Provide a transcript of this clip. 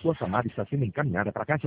sua chamada está sendo encaminhada para a caixa